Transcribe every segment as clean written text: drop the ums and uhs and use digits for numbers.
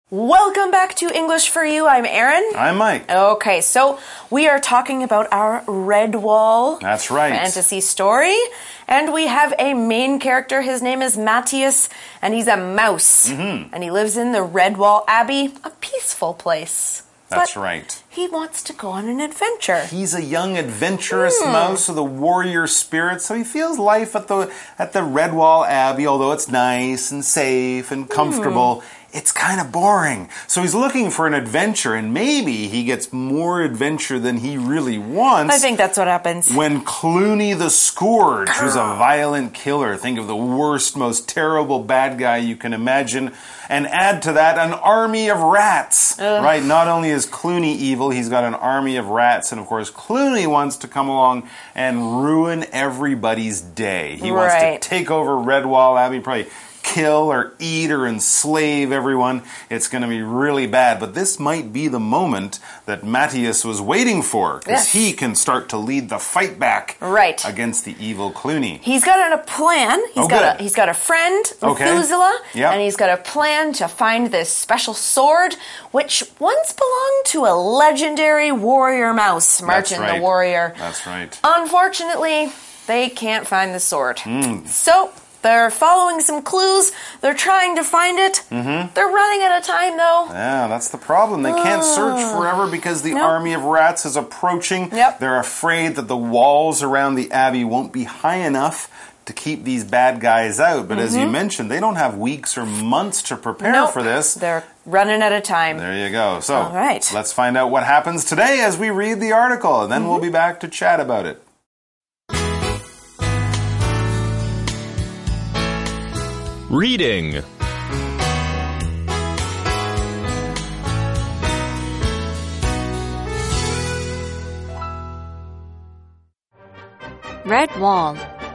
Welcome back to English for You. I'm Erin. I'm Mike. Okay, so we are talking about our Redwall That's right. fantasy story. And we have a main character. His name is Matthias, and he's a mouse. And he lives in the Redwall Abbey, a peaceful place. That's But right. he wants to go on an adventure. He's a young, adventurous mouse with a warrior spirit, so he feels life at the Redwall Abbey, although it's nice and safe and comfortable, it's kind of boring. So he's looking for an adventure, and maybe he gets more adventure than he really wants. I think that's what happens. When Clooney the Scourge, who's a violent killer, think of the worst, most terrible bad guy you can imagine, and add to that an army of rats, right? Not only is Clooney evil, he's got an army of rats, and of course Clooney wants to come along and ruin everybody's day. He wants to take over Redwall Abbey, probably kill or eat or enslave everyone. It's going to be really bad. But this might be the moment that Matthias was waiting for, because he can start to lead the fight back against the evil Clooney. He's got a plan. He's got a friend, Methuselah, and he's got a plan to find this special sword, which once belonged to a legendary warrior mouse, Martin the Warrior. That's right. Unfortunately, they can't find the sword. So they're following some clues. They're trying to find it. They're running out of time, though. Yeah, that's the problem. They can't search forever because the army of rats is approaching. They're afraid that the walls around the abbey won't be high enough to keep these bad guys out. But as you mentioned, they don't have weeks or months to prepare for this. They're running out of time. There you go. So let's find out what happens today as we read the article, and then we'll be back to chat about it. Reading. Redwall.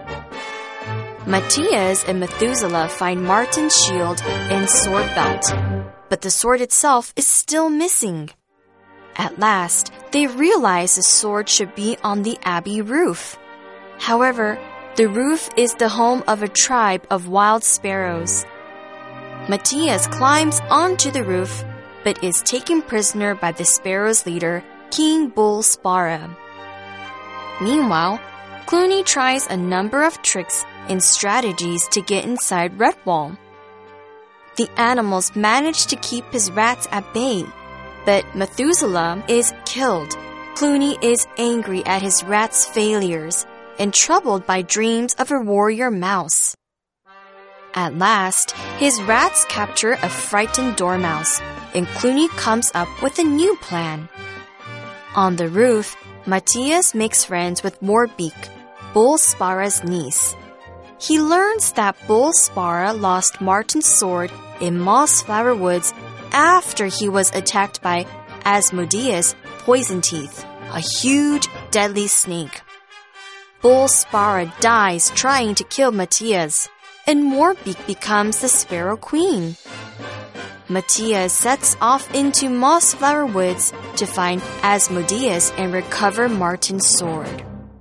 Matthias and Methuselah find Martin's shield and sword belt, but the sword itself is still missing. At last, they realize the sword should be on the abbey roof. However, the roof is the home of a tribe of wild sparrows. Matthias climbs onto the roof, but is taken prisoner by the sparrows' leader, King Bull Sparrow. Meanwhile, Clooney tries a number of tricks and strategies to get inside Redwall. The animals manage to keep his rats at bay, but Methuselah is killed. Clooney is angry at his rats' failures and troubled by dreams of a warrior mouse. At last, his rats capture a frightened dormouse, and Clooney comes up with a new plan. On the roof, Matthias makes friends with Warbeak, Bull Sparrow's niece. He learns that Bull Sparrow lost Martin's sword in Mossflower Woods after he was attacked by Asmodeus Poison Teeth, a huge, deadly snake. Bull Sparrow dies trying to kill Matthias, and Warbeak becomes the Sparrow Queen. Matthias sets off into Mossflower Woods to find Asmodeus and recover Martin's sword.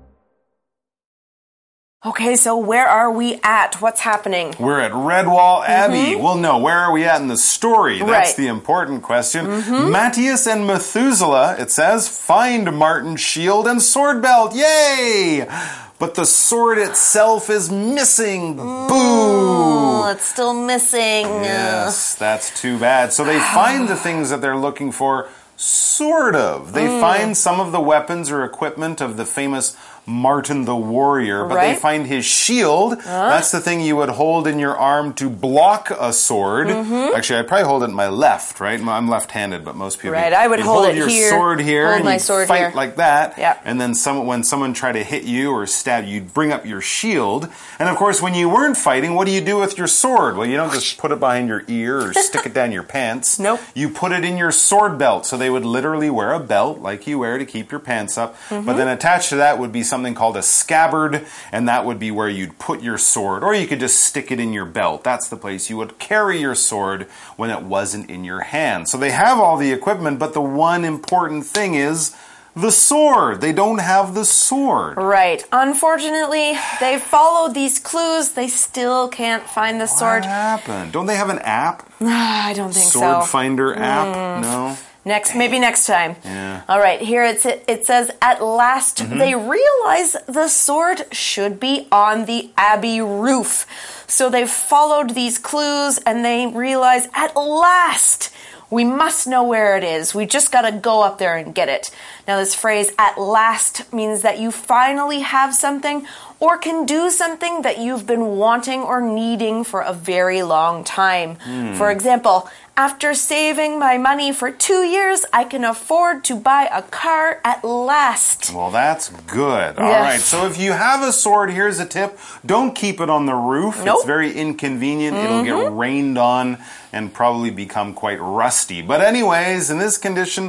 Okay, so where are we at? What's happening? We're at Redwall Abbey. Well, no, where are we at in the story? That's the important question. Matthias and Methuselah, it says, find Martin's shield and sword belt. Yay! But the sword itself is missing. Boo! It's still missing. Yes, that's too bad. So they find the things that they're looking for, sort of. They find some of the weapons or equipment of the famous Martin the Warrior, but they find his shield. That's the thing you would hold in your arm to block a sword. Actually, I'd probably hold it in my left, right? I'm left-handed, but most people... I would hold it your here. Sword here, hold and my you'd sword fight here. like that. Yep. And then when someone tried to hit you or stab you, you'd bring up your shield. And of course, when you weren't fighting, what do you do with your sword? Well, you don't just put it behind your ear or stick it down your pants. Nope. You put it in your sword belt. So they would literally wear a belt like you wear to keep your pants up. But then attached to that would be something called a scabbard, and that would be where you'd put your sword, or you could just stick it in your belt. That's the place you would carry your sword when it wasn't in your hand. So they have all the equipment, but the one important thing is the sword. They don't have the sword. Right. Unfortunately, they followed these clues. They still can't find the sword. What happened? Don't they have an app? I don't think Sword Finder app? No? Maybe next time. Yeah. All right, here it says, at last they realize the sword should be on the abbey roof. So they've followed these clues and they realize, at last, we must know where it is. We just got to go up there and get it. Now, this phrase, at last, means that you finally have something or can do something that you've been wanting or needing for a very long time. For example, after saving my money for 2 years, I can afford to buy a car at last. Well, that's good. All right. So if you have a sword, here's a tip. Don't keep it on the roof. Nope. It's very inconvenient. It'll get rained on and probably become quite rusty. But anyways, in this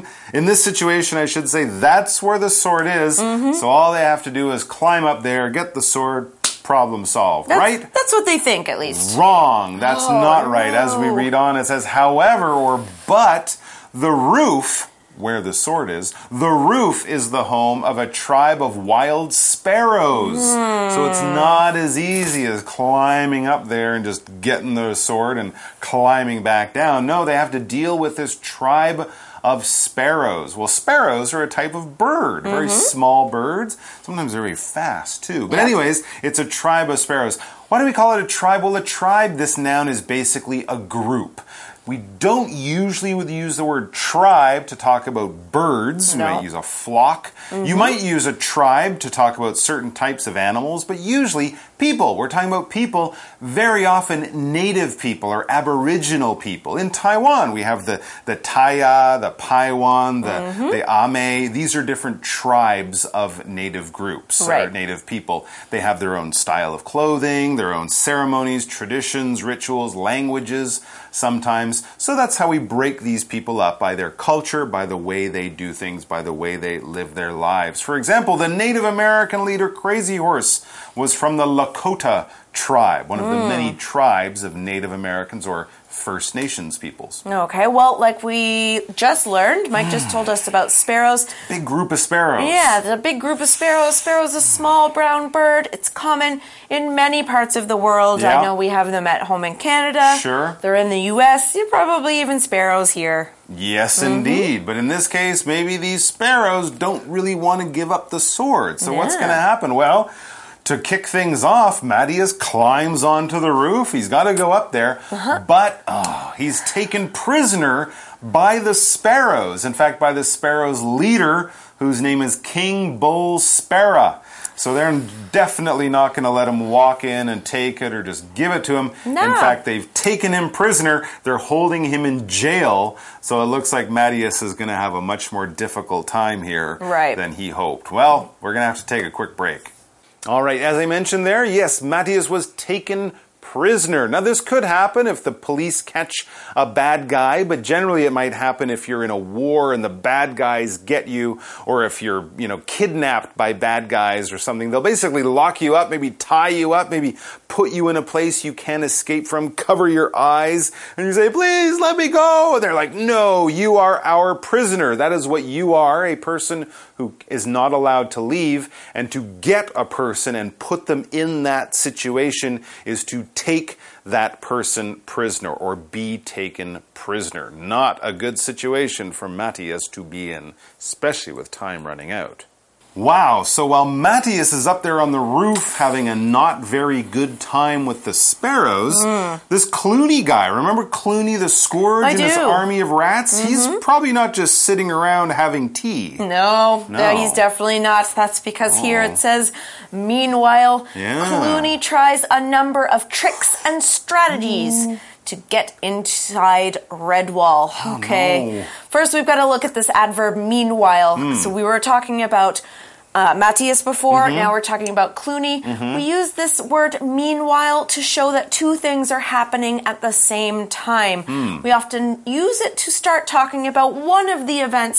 situation, I should say, that's where the sword is. So all they have to do is climb up there, get the sword, problem solved, right? That's what they think, at least. Wrong. That's not right. No. As we read on, it says, however, or but, the roof, where the sword is, the roof is the home of a tribe of wild sparrows. So it's not as easy as climbing up there and just getting the sword and climbing back down. No, they have to deal with this tribe of sparrows. Well, sparrows are a type of bird, very small birds. Sometimes they're very fast too. But anyways, it's a tribe of sparrows. Why do we call it a tribe? Well, a tribe, this noun, is basically a group. We don't usually use the word tribe to talk about birds. No. You might use a flock. You might use a tribe to talk about certain types of animals, but usually people. We're talking about people, very often native people or aboriginal people. In Taiwan, we have the Taya, the Paiwan, the Ame. These are different tribes of native groups or native people. They have their own style of clothing, their own ceremonies, traditions, rituals, languages sometimes. So that's how we break these people up, by their culture, by the way they do things, by the way they live their lives. For example, the Native American leader Crazy Horse was from the Lakota tribe, one of the many tribes of Native Americans or First Nations peoples. Okay, well, like we just learned, Mike just told us about sparrows. Big group of sparrows. Yeah, the big group of sparrows. Sparrow's a small brown bird. It's common in many parts of the world. Yeah. I know we have them at home in Canada. Sure. They're in the U.S. You're probably even sparrows here. Yes, indeed. But in this case, maybe these sparrows don't really want to give up the sword. So what's going to happen? Well, to kick things off, Matthias climbs onto the roof. He's got to go up there. But he's taken prisoner by the sparrows. In fact, by the sparrows' leader, whose name is King Bull Sparrow. So they're definitely not going to let him walk in and take it or just give it to him. No. In fact, they've taken him prisoner. They're holding him in jail. So it looks like Matthias is going to have a much more difficult time here than he hoped. Well, we're going to have to take a quick break. All right, as I mentioned there, yes, Matthias was taken prisoner. Now, this could happen if the police catch a bad guy, but generally it might happen if you're in a war and the bad guys get you, or if you're, kidnapped by bad guys or something. They'll basically lock you up, maybe tie you up, maybe put you in a place you can't escape from, cover your eyes, and you say, please let me go. And they're like, no, you are our prisoner. That is what you are, a person who is not allowed to leave. And to get a person and put them in that situation is to take that person prisoner or be taken prisoner. Not a good situation for Matthias to be in, especially with time running out. Wow, so while Matthias is up there on the roof having a not very good time with the sparrows, this Clooney guy, remember Clooney the Scourge and his army of rats? He's probably not just sitting around having tea. No, he's definitely not. That's because here it says, meanwhile, Clooney tries a number of tricks and strategies to get inside Redwall. Okay. First, we've got to look at this adverb, meanwhile. So we were talking about Matthias before. Now we're talking about Clooney. We use this word meanwhile to show that two things are happening at the same time. We often use it to start talking about one of the events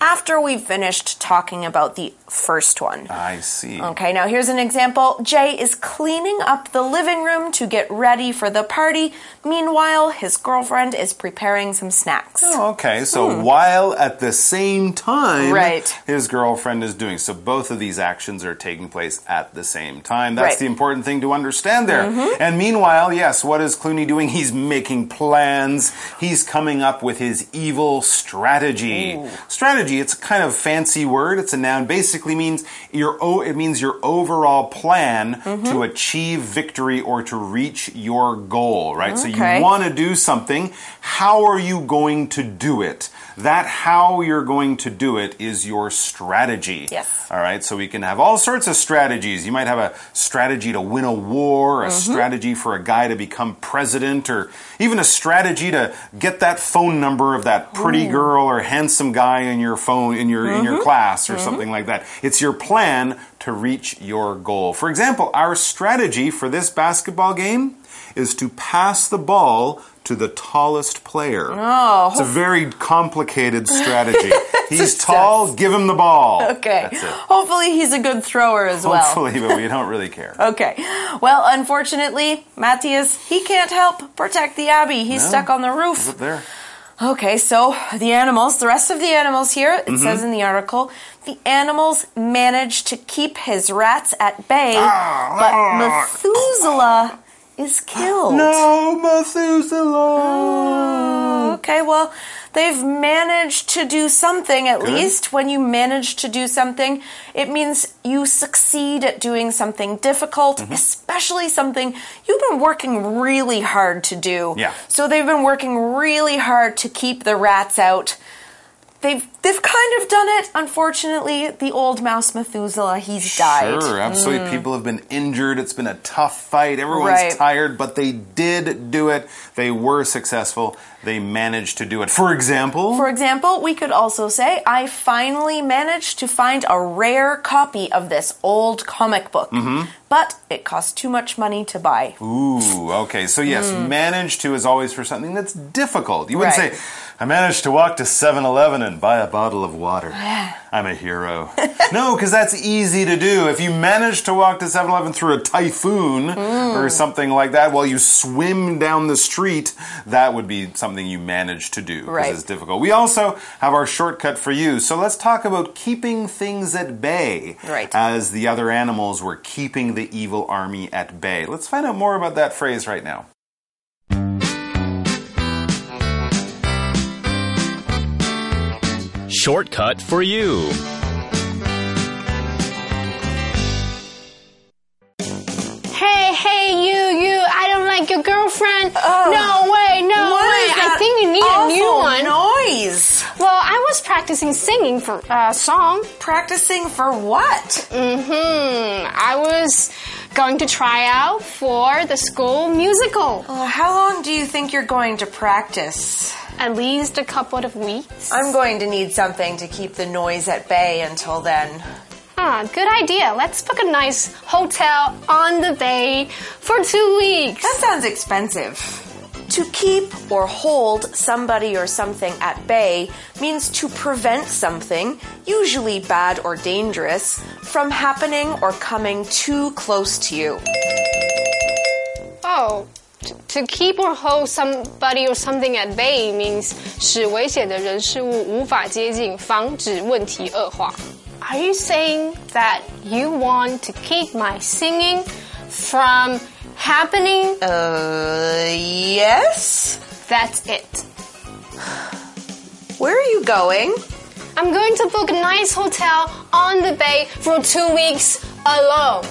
after we've finished talking about the first one. I see. Okay, now here's an example. Jay is cleaning up the living room to get ready for the party. Meanwhile, his girlfriend is preparing some snacks. Oh, okay. So while at the same time, right, his girlfriend is doing. So both of these actions are taking place at the same time. That's the important thing to understand there. And meanwhile, yes, what is Clooney doing? He's making plans. He's coming up with his evil strategy. Ooh. Strategy, it's a kind of fancy word. It's a noun. Basically means your overall plan to achieve victory or to reach your goal, right? So you want to do something. How are you going to do it? That how you're going to do it is your strategy. Yes. All right, so we can have all sorts of strategies. You might have a strategy to win a war, a strategy for a guy to become president, or even a strategy to get that phone number of that pretty girl or handsome guy in your phone in your class or something like that. It's your plan to reach your goal. For example, our strategy for this basketball game is to pass the ball to the tallest player. Oh. It's a very complicated strategy. He's tall, give him the ball. Okay. That's it. Hopefully he's a good thrower as well. Hopefully, but we don't really care. Okay. Well, unfortunately, Matthias, he can't help protect the Abbey. He's stuck on the roof. He's up there. Okay, so the rest of the animals here, it says in the article, the animals managed to keep his rats at bay, but Methuselah is killed. No, Methuselah! Okay, well, they've managed to do something at least. When you manage to do something, it means you succeed at doing something difficult, especially something you've been working really hard to do. Yeah. So they've been working really hard to keep the rats out. They've kind of done it. Unfortunately, the old mouse Methuselah, he's died. Sure, absolutely. People have been injured. It's been a tough fight. Everyone's tired, but they did do it. They were successful. They managed to do it. For example, we could also say, I finally managed to find a rare copy of this old comic book. But it cost too much money to buy. Ooh, okay. So yes, manage to is always for something that's difficult. You wouldn't say, I managed to walk to 7-Eleven and buy a bottle of water. I'm a hero. No, because that's easy to do. If you manage to walk to 7-Eleven through a typhoon or something like that while you swim down the street, that would be something you managed to do because it's difficult. We also have our shortcut for you. So let's talk about keeping things at bay as the other animals were keeping the evil army at bay. Let's find out more about that phrase right now. Shortcut for you. Hey, you, I don't like your girlfriend. No way. I think you need a new one. Noise. Well, I was practicing singing for a song. Practicing for what? I was going to try out for the school musical. How long do you think you're going to practice? At least a couple of weeks. I'm going to need something to keep the noise at bay until then. Good idea. Let's book a nice hotel on the bay for 2 weeks. That sounds expensive. To keep or hold somebody or something at bay means to prevent something, usually bad or dangerous, from happening or coming too close to you. To keep or hold somebody or something at bay means 使危险的人事物无法接近，防止问题恶化。Are you saying that you want to keep my singing from happening? Yes. That's it. Where are you going? I'm going to book a nice hotel on the bay for 2 weeks alone.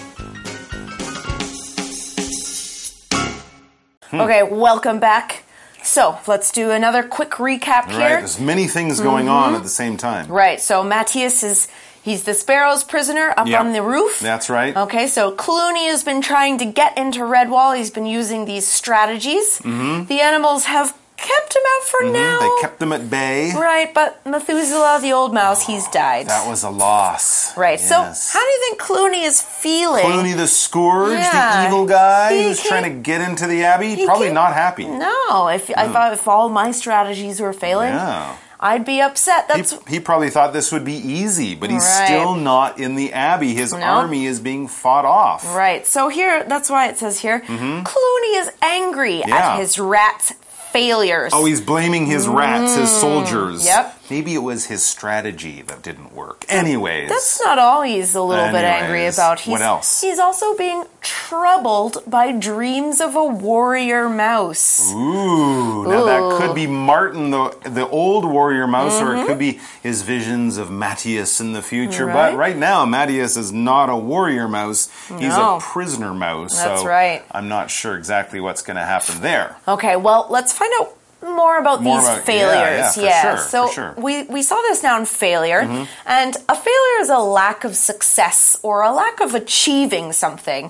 Okay, welcome back. So, let's do another quick recap here. Right, there's many things going on at the same time. Right, so Matthias he's the sparrow's prisoner up on the roof. That's right. Okay, so Clooney has been trying to get into Redwall. He's been using these strategies. The animals have kept him out for now. They kept him at bay. Right, but Methuselah, the old mouse, he's died. That was a loss. Right, so how do you think Clooney is feeling? Clooney the Scourge, the evil guy who's trying to get into the Abbey? Probably not happy. No, if all my strategies were failing. Yeah. I'd be upset. He probably thought this would be easy, but he's still not in the abbey. His army is being fought off. Right. So here, that's why it says here, Clooney is angry at his rat's failures. Oh, he's blaming his rats, his soldiers. Yep. Maybe it was his strategy that didn't work. Anyways. That's not all he's a little bit angry about. What else? He's also being troubled by dreams of a warrior mouse. Ooh. Now that could be Martin, the old warrior mouse, or it could be his visions of Matthias in the future. Right. But right now, Matthias is not a warrior mouse. He's a prisoner mouse. That's so right. I'm not sure exactly what's going to happen there. Okay, well, let's find out more about these failures. For sure. We saw this noun failure, and a failure is a lack of success or a lack of achieving something.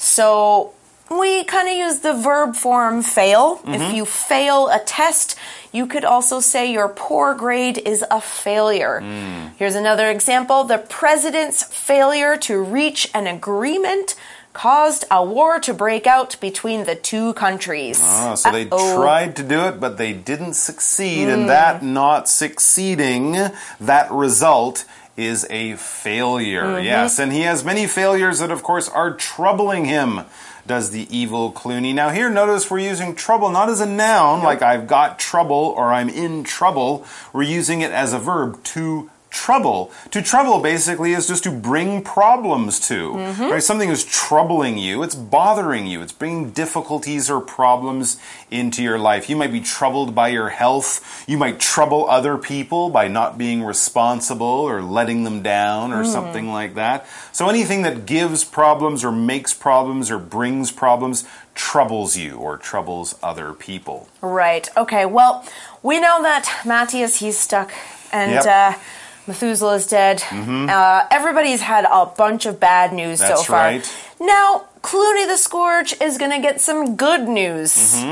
So we kind of use the verb form fail. If you fail a test, you could also say your poor grade is a failure. Here's another example. The president's failure to reach an agreement caused a war to break out between the two countries. Oh, so they tried to do it, but they didn't succeed. And that not succeeding, that result is a failure. Yes, and he has many failures that, of course, are troubling him, does the evil Clooney. Now here, notice we're using trouble not as a noun, like I've got trouble or I'm in trouble. We're using it as a verb, to trouble. To trouble basically is just to bring problems to. Right? Something is troubling you, it's bothering you, it's bringing difficulties or problems into your life. You might be troubled by your health, you might trouble other people by not being responsible or letting them down or something like that. So anything that gives problems or makes problems or brings problems troubles you or troubles other people. Right. Okay, well, we know that Matthias, he's stuck, and Methuselah's dead. Everybody's had a bunch of bad news so far. Right. Now, Clooney the Scourge is going to get some good news.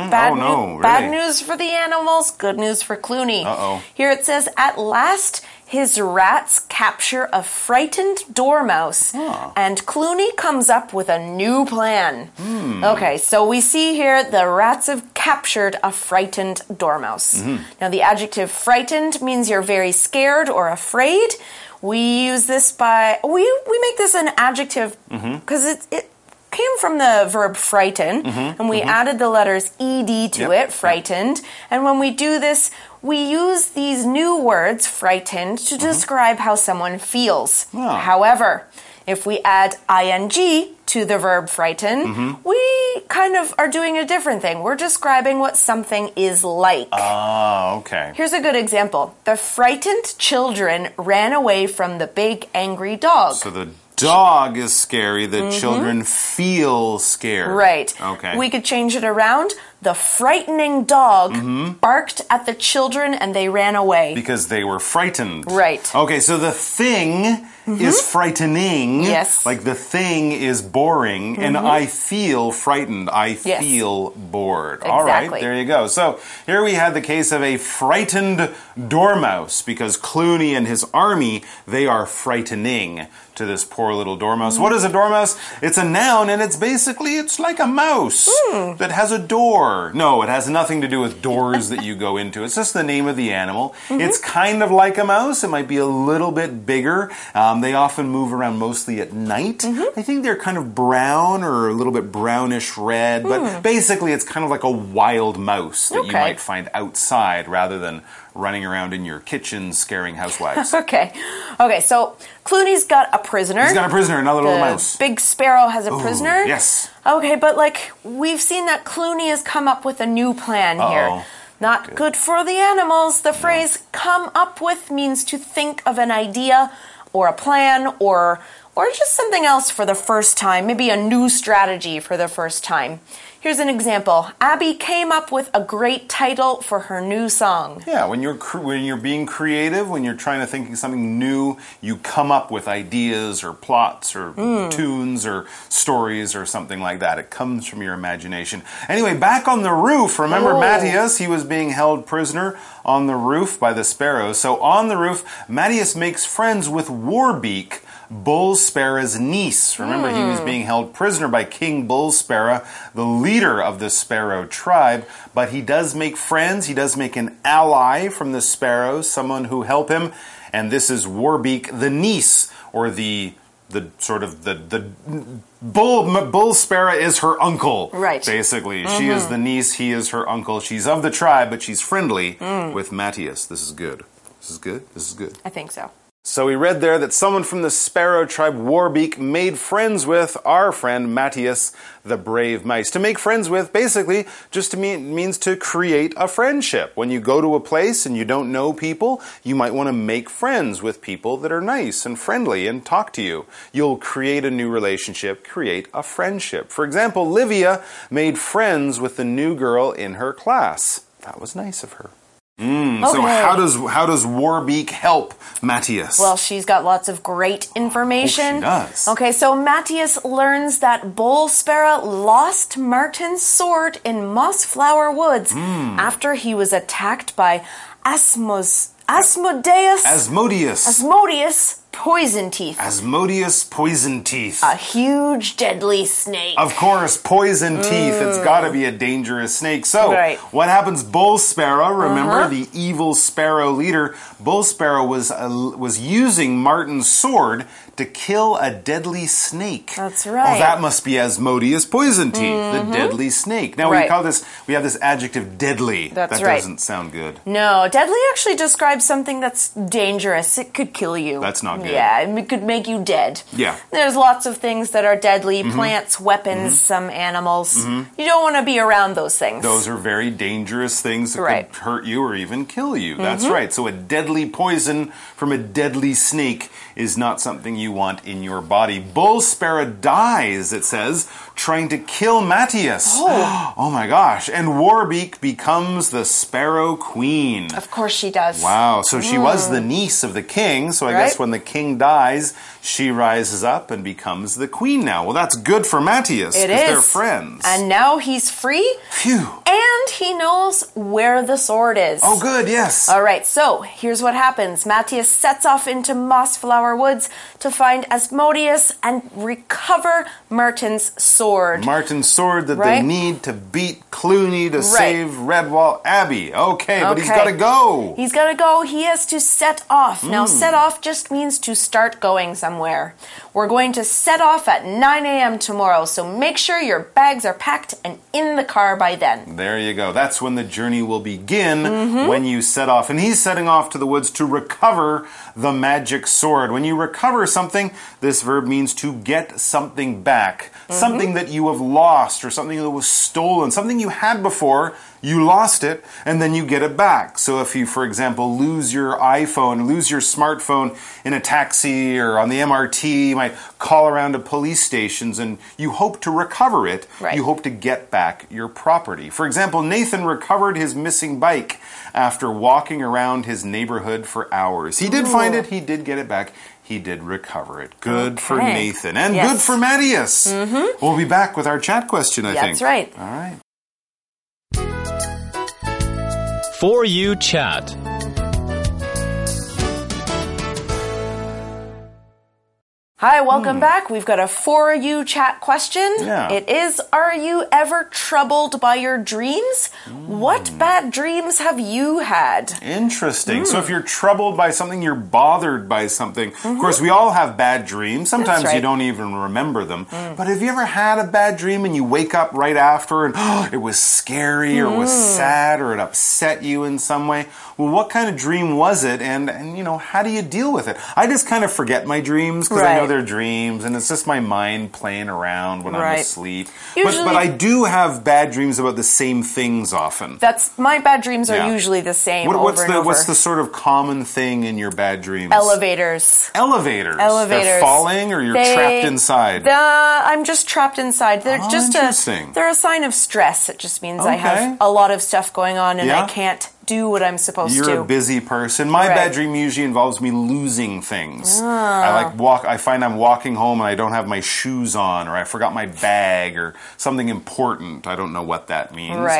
Bad news for the animals, good news for Clooney. Here it says, at last, his rats capture a frightened dormouse, and Clooney comes up with a new plan. Okay, so we see here the rats have captured a frightened dormouse. Now, the adjective frightened means you're very scared or afraid. We use this we make this an adjective because it came from the verb frighten, and we added the letters ed to it, frightened. And when we do this, we use these new words, frightened, to describe how someone feels. However, if we add ing to the verb frighten, we kind of are doing a different thing. We're describing what something is like. Okay. Here's a good example. The frightened children ran away from the big angry dog. So the dog is scary, the children feel scared. Right. Okay. We could change it around. The frightening dog barked at the children and they ran away. Because they were frightened. Right. Okay, so the thing is frightening. Yes. Like the thing is boring, and I feel frightened. I feel bored. Exactly. All right, there you go. So here we had the case of a frightened dormouse, because Clooney and his army, they are frightening to this poor little dormouse. What is a dormouse? It's a noun, and it's like a mouse that has a door. No, it has nothing to do with doors that you go into. It's just the name of the animal. It's kind of like a mouse. It might be a little bit bigger. They often move around mostly at night. I think they're kind of brown or a little bit brownish red, but basically it's kind of like a wild mouse that you might find outside rather than running around in your kitchen scaring housewives. Okay, so Clooney's got a prisoner. He's got a prisoner, another little mouse. Big Sparrow has a prisoner. Yes. Okay, but we've seen that Clooney has come up with a new plan here. Not good for the animals. The phrase come up with means to think of an idea or a plan or just something else for the first time, maybe a new strategy for the first time. Here's an example. Abby came up with a great title for her new song. Yeah, when you're being creative, when you're trying to think of something new, you come up with ideas or plots or tunes or stories or something like that. It comes from your imagination. Anyway, back on the roof, remember Matthias? He was being held prisoner on the roof by the sparrows. So on the roof, Matthias makes friends with Warbeak, Bullsparrow's niece. Remember, he was being held prisoner by King Bullsparrow, the leader of the Sparrow tribe. But he does make friends. He does make an ally from the sparrows, someone who help him. And this is Warbeak, the niece, or the Bull Sparrow is her uncle. Right. Basically. She is the niece, he is her uncle. She's of the tribe, but she's friendly with Matthias. This is good. This is good. This is good. I think so. So we read there that someone from the Sparrow tribe, Warbeak, made friends with our friend Matthias, the brave mouse. To make friends with, basically, just means to create a friendship. When you go to a place and you don't know people, you might want to make friends with people that are nice and friendly and talk to you. You'll create a new relationship, create a friendship. For example, Livia made friends with the new girl in her class. That was nice of her. Okay. So how does Warbeak help Matthias? Well, she's got lots of great information. She does. Okay, so Matthias learns that Bull Sparrow lost Martin's sword in Mossflower Woods after he was attacked by Asmodeus Poison Teeth. Asmodeus Poison Teeth. A huge, deadly snake. Of course, poison teeth. It's got to be a dangerous snake. So, what happens? Bull Sparrow, remember the evil sparrow leader, Bull Sparrow was using Martin's sword to kill a deadly snake. That's right. Well, that must be Asmodeus Poison Teeth, the deadly snake. Now, we have this adjective deadly. That doesn't sound good. No, deadly actually describes something that's dangerous. It could kill you. That's not good. Yeah, it could make you dead. Yeah. There's lots of things that are deadly, plants, weapons, some animals. You don't want to be around those things. Those are very dangerous things that could hurt you or even kill you. That's right. So a deadly poison from a deadly snake is not something you want in your body. Bull Sparrow dies, it says, trying to kill Matthias. Oh my gosh. And Warbeak becomes the Sparrow Queen. Of course she does. Wow. So she was the niece of the king. So I guess when the king dies, she rises up and becomes the queen now. Well, that's good for Matthias because they're friends. And now he's free. Phew. And he knows where the sword is. Oh, good. Yes. All right. So here's what happens. Matthias sets off into Mossflower Woods to find Asmodeus and recover Martin's sword. Martin's sword that they need to beat Clooney to save Redwall Abbey. Okay, but he's got to go. He's got to go. He has to set off. Now, set off just means to start going somewhere. We're going to set off at 9 a.m. tomorrow, so make sure your bags are packed and in the car by then. There you go. That's when the journey will begin, when you set off. And he's setting off to the woods to recover the magic sword. When you recover something, this verb means to get something back. Something that you have lost or something that was stolen. Something you had before, you lost it, and then you get it back. So if you, for example, lose your iPhone, lose your smartphone in a taxi or on the MRT, you might call around to police stations and you hope to recover it. You hope to get back your property. For example, Nathan recovered his missing bike after walking around his neighborhood for hours. He did find it, he did get it back. He did recover it. Good for Nathan. And good for Matthias. We'll be back with our chat question, I think. That's right. All right. For You Chat. Hi, welcome back. We've got a For You Chat question. Yeah. It is, are you ever troubled by your dreams? What bad dreams have you had? Interesting. So if you're troubled by something, you're bothered by something. Of course, we all have bad dreams. Sometimes you don't even remember them. But have you ever had a bad dream and you wake up right after and it was scary or it was sad or it upset you in some way? Well, what kind of dream was it? And you know, how do you deal with it? I just kind of forget my dreams because I know they're dreams and it's just my mind playing around when I'm asleep. But I do have bad dreams about the same things often. My bad dreams are usually the same over and over. What's the sort of common thing in your bad dreams? Elevators. Elevators. They're falling or you're trapped inside? I'm just trapped inside. They're interesting. They're a sign of stress. It just means I have a lot of stuff going on and I can't do what I'm supposed to. You're a busy person. My bad dream usually involves me losing things. I find I'm walking home and I don't have my shoes on or I forgot my bag or something important. I don't know what that means, but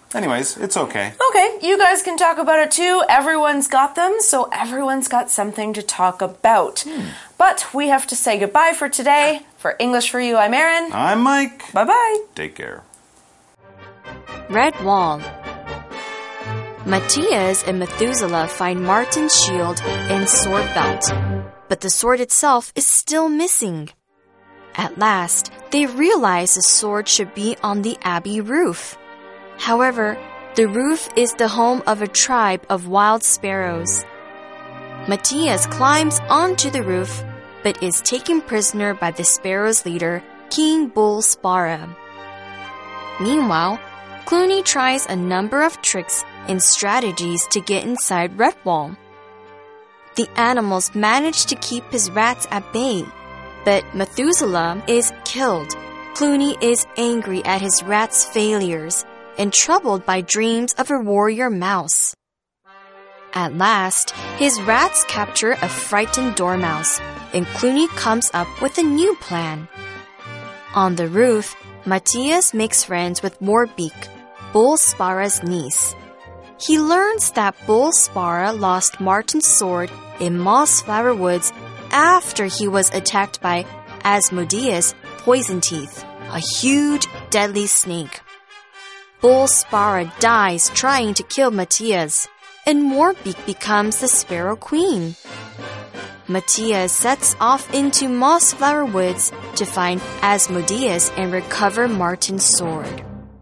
Anyways, it's okay. Okay, you guys can talk about it too. Everyone's got them, so everyone's got something to talk about. But we have to say goodbye for today. For English for You, I'm Erin. I'm Mike. Bye-bye. Take care. Red Wall. Matthias and Methuselah find Martin's shield and sword belt, but the sword itself is still missing. At last, they realize the sword should be on the abbey roof. However, the roof is the home of a tribe of wild sparrows. Matthias climbs onto the roof, but is taken prisoner by the sparrows' leader, King Bull Sparrow. Meanwhile, Clooney tries a number of tricks and strategies to get inside Redwall. The animals manage to keep his rats at bay, but Methuselah is killed. Clooney is angry at his rats' failures and troubled by dreams of a warrior mouse. At last, his rats capture a frightened dormouse, and Clooney comes up with a new plan. On the roof, Matthias makes friends with Warbeak, Bull Sparrow's niece. He learns that Bull Sparrow lost Martin's sword in Mossflower Woods after he was attacked by Asmodeus Poison Teeth, a huge, deadly snake. Bull Sparrow dies trying to kill Matthias, and Warbeak becomes the Sparrow Queen. Matthias sets off into Mossflower Woods to find Asmodeus and recover Martin's sword.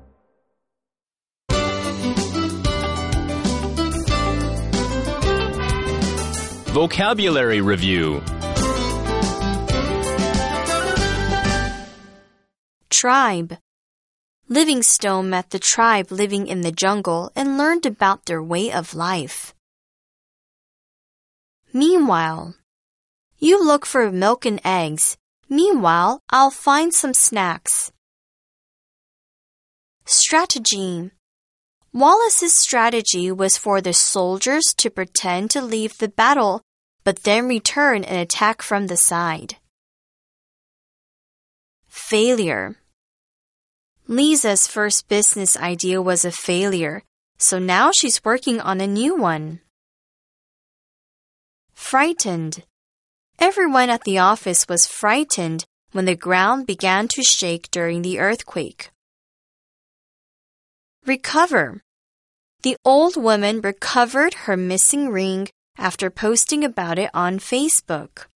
Vocabulary Review. Tribe. Livingstone met the tribe living in the jungle and learned about their way of life. Meanwhile. You look for milk and eggs. Meanwhile, I'll find some snacks. Strategy. Wallace's strategy was for the soldiers to pretend to leave the battle, but then return and attack from the side. Failure. Lisa's first business idea was a failure, so now she's working on a new one. Frightened. Everyone at the office was frightened when the ground began to shake during the earthquake. Recover. The old woman recovered her missing ring after posting about it on Facebook.